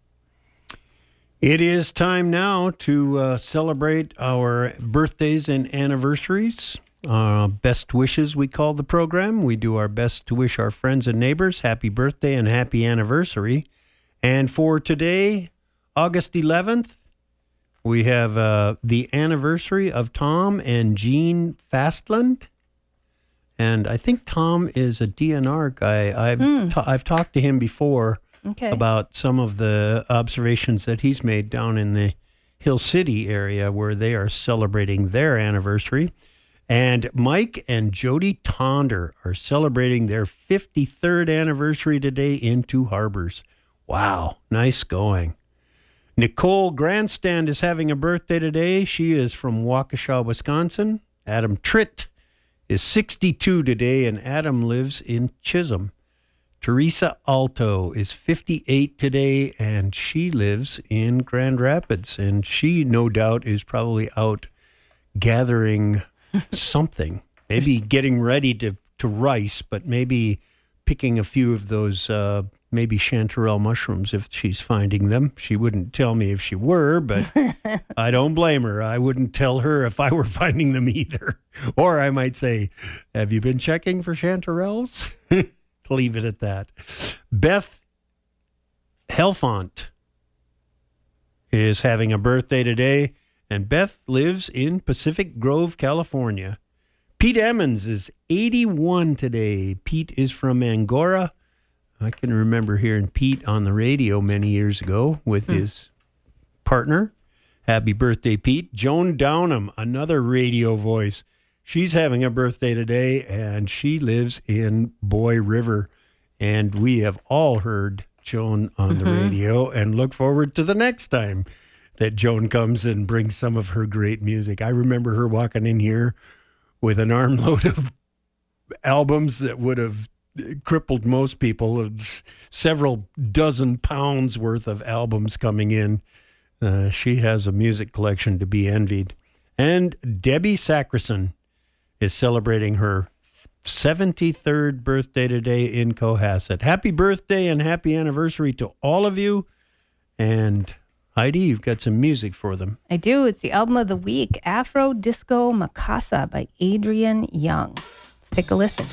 It is time now to celebrate our birthdays and anniversaries. Best wishes, we call the program. We do our best to wish our friends and neighbors happy birthday and happy anniversary. And for today, August 11th, we have the anniversary of Tom and Jean Fastland. And I think Tom is a DNR guy. I've talked to him before about some of the observations that he's made down in the Hill City area where they are celebrating their anniversary. And Mike and Jody Tonder are celebrating their 53rd anniversary today in Two Harbors. Wow, nice going. Nicole Grandstand is having a birthday today. She is from Waukesha, Wisconsin. Adam Tritt is 62 today, and Adam lives in Chisholm. Teresa Alto is 58 today, and she lives in Grand Rapids. And she, no doubt, is probably out gathering something, maybe getting ready to rice, but maybe picking a few of those maybe chanterelle mushrooms if she's finding them. She wouldn't tell me if she were, but I don't blame her. I wouldn't tell her if I were finding them either. Or I might say, have you been checking for chanterelles? Leave it at that. Beth Helfont is having a birthday today, and Beth lives in Pacific Grove, California. Pete Emmons is 81 today. Pete is from Angora. I can remember hearing Pete on the radio many years ago with his partner. Happy birthday, Pete. Joan Downham, another radio voice. She's having a birthday today, and she lives in Boy River. And we have all heard Joan on the radio and look forward to the next time that Joan comes and brings some of her great music. I remember her walking in here with an armload of albums that would have crippled most people, several dozen pounds worth of albums coming in. She has a music collection to be envied. And Debbie Sackerson is celebrating her 73rd birthday today in Cohasset. Happy birthday and happy anniversary to all of you. And Heidi, you've got some music for them. I do. It's the album of the week, Afro Disco Macasa by Adrian Young. Let's take a listen.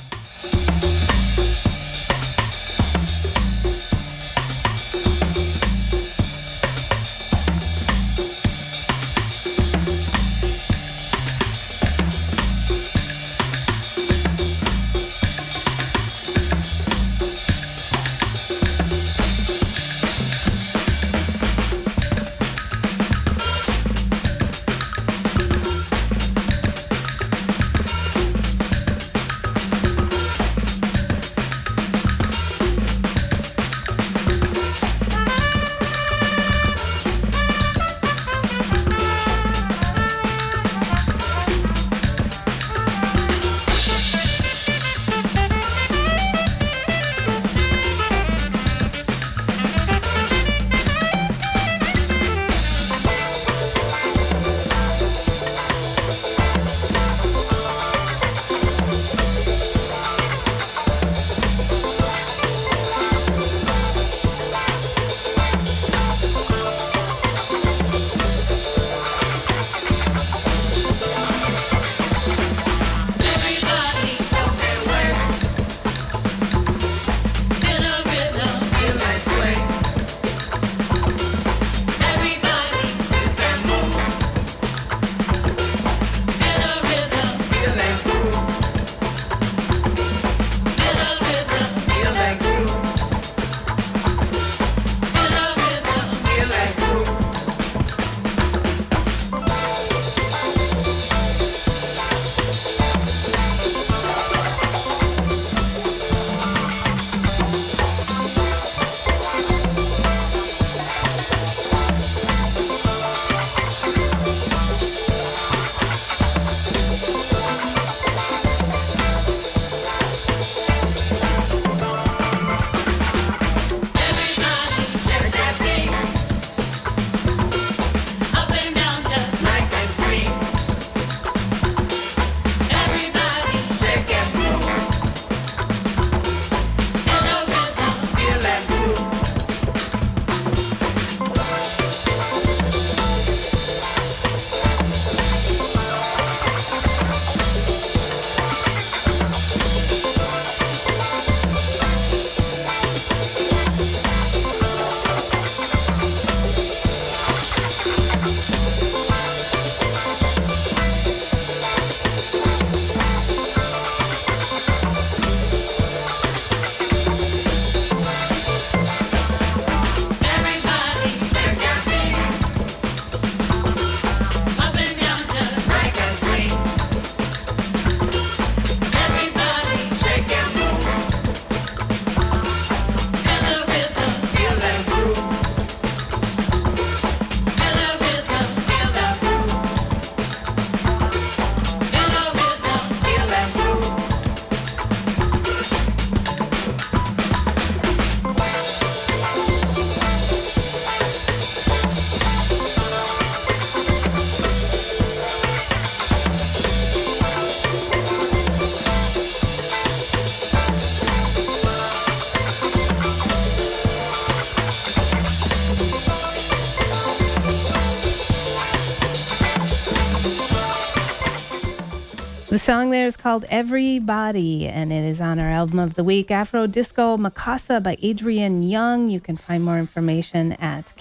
The song there is called Everybody, and it is on our album of the week, Afro Disco Mikasa by Adrian Young. You can find more information at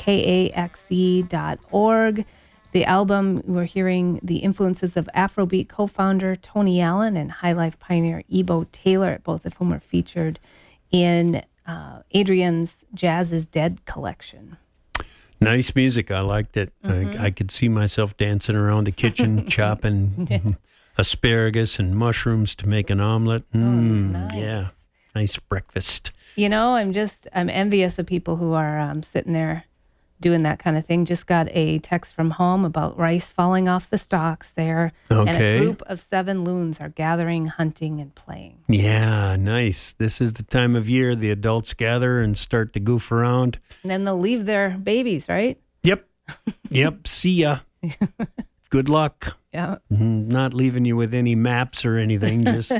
kaxe.org. The album, we're hearing the influences of Afrobeat co-founder Tony Allen and High Life pioneer Ebo Taylor, both of whom are featured in Adrian's Jazz is Dead collection. Nice music. I liked it. I could see myself dancing around the kitchen, chopping asparagus and mushrooms to make an omelet. Nice. Yeah, nice breakfast. You know, I'm envious of people who are sitting there doing that kind of thing. Just got a text from home about rice falling off the stalks there. Okay. And a group of 7 loons are gathering, hunting, and playing. Yeah, nice. This is the time of year the adults gather and start to goof around. And then they'll leave their babies, right? Yep. See ya. Good luck. Yeah. Not leaving you with any maps or anything. Just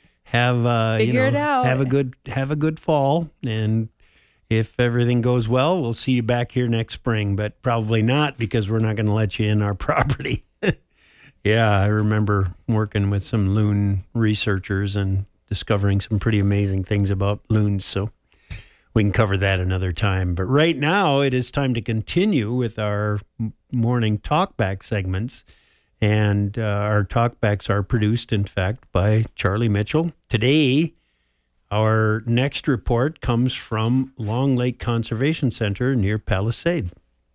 have Figure it out. have a good fall, and if everything goes well, we'll see you back here next spring, but probably not, because we're not going to let you in our property. Yeah, I remember working with some loon researchers and discovering some pretty amazing things about loons, so we can cover that another time. But right now, it is time to continue with our morning talkback segments, and our talkbacks are produced, in fact, by Charlie Mitchell. Today, our next report comes from Long Lake Conservation Center near Palisade.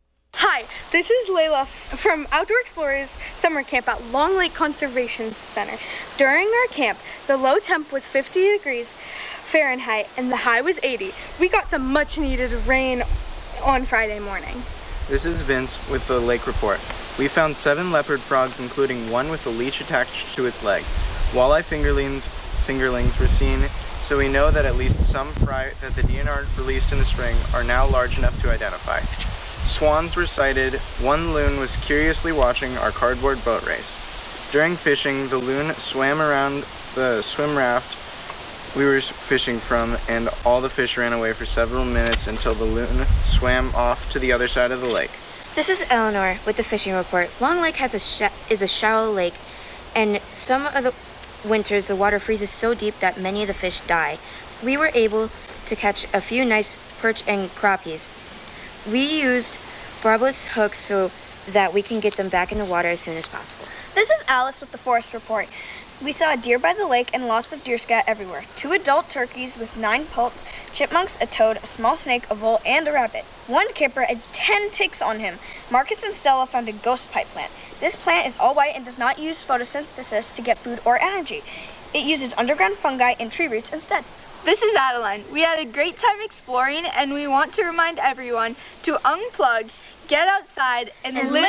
Hi, this is Layla from Outdoor Explorers Summer Camp at Long Lake Conservation Center. During our camp, the low temp was 50 degrees Fahrenheit and the high was 80. We got some much needed rain on Friday morning. This is Vince with the Lake Report. We found 7 leopard frogs, including one with a leash attached to its leg. Walleye fingerlings were seen, so we know that at least some fry that the DNR released in the spring are now large enough to identify. Swans were sighted. One loon was curiously watching our cardboard boat race. During fishing, the loon swam around the swim raft we were fishing from, and all the fish ran away for several minutes until the loon swam off to the other side of the lake. This is Eleanor with the fishing report. Long Lake is a shallow lake, and some of the winters the water freezes so deep that many of the fish die. We were able to catch a few nice perch and crappies. We used barbless hooks so that we can get them back in the water as soon as possible. This is Alice with the Forest Report. We saw a deer by the lake and lots of deer scat everywhere. 2 adult turkeys with 9 poults, chipmunks, a toad, a small snake, a vole, and a rabbit. One camper had 10 ticks on him. Marcus and Stella found a ghost pipe plant. This plant is all white and does not use photosynthesis to get food or energy. It uses underground fungi and tree roots instead. This is Adeline. We had a great time exploring, and we want to remind everyone to unplug, get outside, and live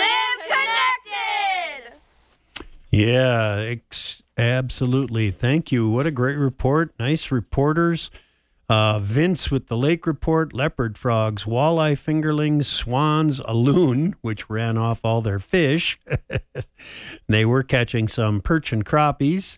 connected! Yeah, absolutely. Thank you. What a great report. Nice reporters. Vince with the Lake Report, leopard frogs, walleye fingerlings, swans, a loon, which ran off all their fish. They were catching some perch and crappies.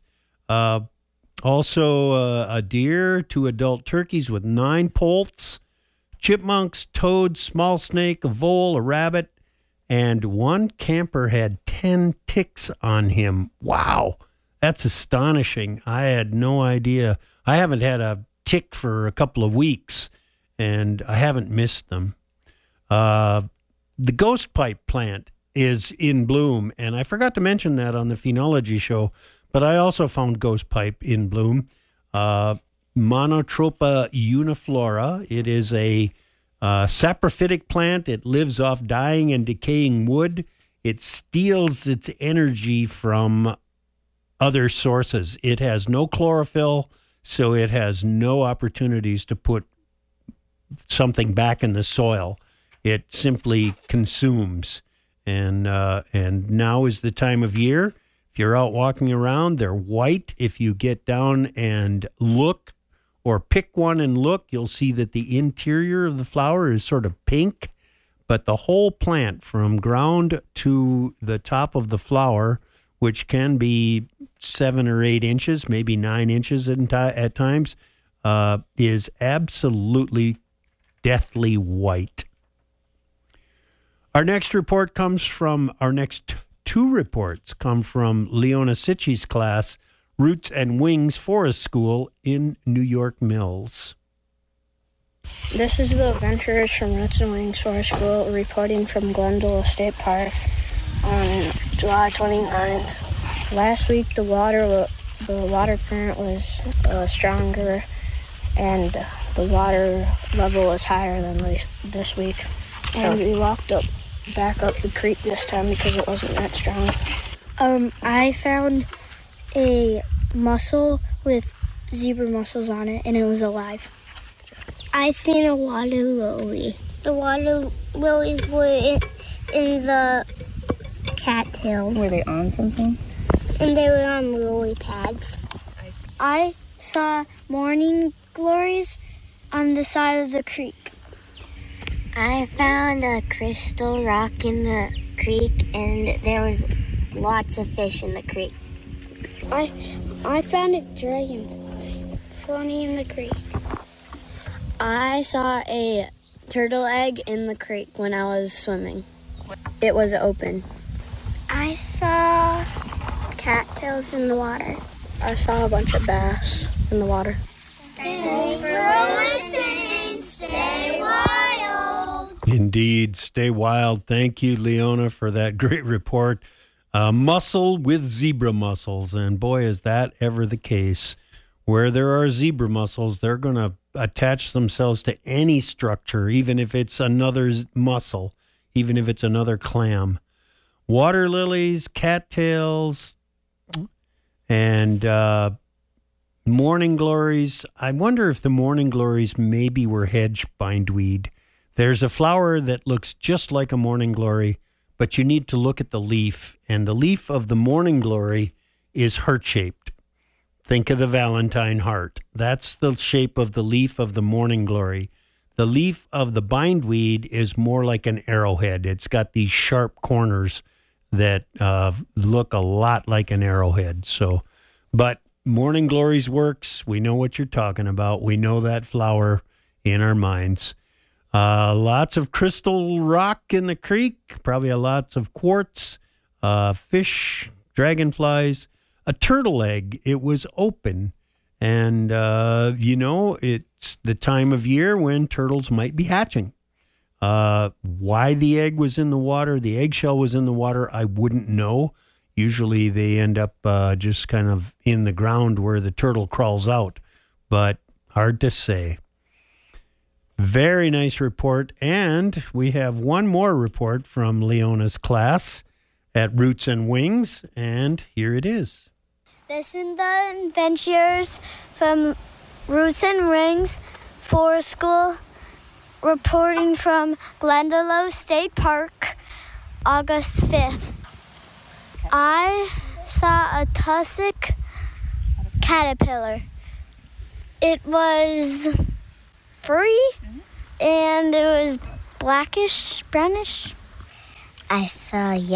Also, a deer, 2 adult turkeys with 9 poults, chipmunks, toads, small snake, a vole, a rabbit, and one camper had 10 ticks on him. Wow, that's astonishing. I had no idea. I haven't had a tick for a couple of weeks, and I haven't missed them. The ghost pipe plant is in bloom, and I forgot to mention that on the Phenology show, but I also found ghost pipe in bloom. Monotropa uniflora. It is a saprophytic plant. It lives off dying and decaying wood. It steals its energy from other sources. It has no chlorophyll, so it has no opportunities to put something back in the soil. It simply consumes. And now is the time of year. If you're out walking around, they're white. If you get down and look or pick one and look, you'll see that the interior of the flower is sort of pink, but the whole plant from ground to the top of the flower, which can be 7 or 8 inches, maybe 9 inches at times, is absolutely deathly white. Our next report comes from our next 2 reports come from Leona Sitchi's class, Roots and Wings Forest School in New York Mills. This is the adventurers from Roots and Wings Forest School reporting from Glendale State Park on July 29th. Last week, the water current was stronger, and the water level was higher than this week. And we walked back up the creek this time because it wasn't that strong. I found a mussel with zebra mussels on it, and it was alive. I seen a water lily. The water lilies were in the cattails. Were they on something? And they were on lily pads. I saw morning glories on the side of the creek. I found a crystal rock in the creek, and there was lots of fish in the creek. I found a dragonfly floating in the creek. I saw a turtle egg in the creek when I was swimming. It was open. I saw cattails in the water. I saw a bunch of bass in the water. Thanks for listening. Stay wild. Indeed, stay wild. Thank you, Leona, for that great report. Mussel with zebra mussels, and boy, is that ever the case. Where there are zebra mussels, they're going to attach themselves to any structure, even if it's another mussel, even if it's another clam. Water lilies, cattails, and morning glories. I wonder if the morning glories maybe were hedge bindweed. There's a flower that looks just like a morning glory, but you need to look at the leaf, and the leaf of the morning glory is heart-shaped. Think of the Valentine heart. That's the shape of the leaf of the morning glory. The leaf of the bindweed is more like an arrowhead. It's got these sharp corners that look a lot like an arrowhead. But morning glories works. We know what you're talking about. We know that flower in our minds. Lots of crystal rock in the creek. Probably lots of quartz, fish, dragonflies. A turtle egg. It was open. And, it's the time of year when turtles might be hatching. Why the egg was in the water, the eggshell was in the water, I wouldn't know. Usually they end up just kind of in the ground where the turtle crawls out. But hard to say. Very nice report. And we have one more report from Leona's class at Roots and Wings. And here it is. This is the adventures from Roots and Wings Forest School, reporting from Glendale State Park, August 5th. I saw a tussock caterpillar. It was furry, and it was blackish, brownish. I saw